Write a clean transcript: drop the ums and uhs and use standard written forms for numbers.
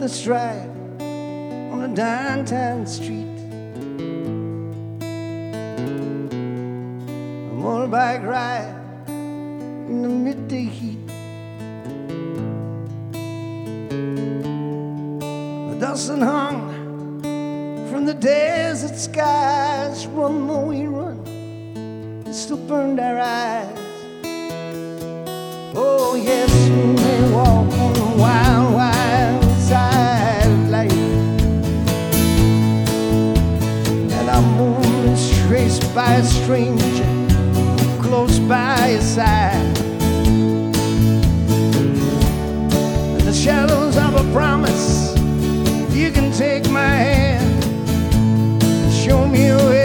the stride on a downtown street. A motorbike ride in the midday heat. The dust that hung from the desert skies, run though we run, it still burned our eyes. Oh yes, we may walk on the wild, wild side of life, and our movements traced by a stranger close by your side. In the shadows of a promise, you can take my hand and show me a way.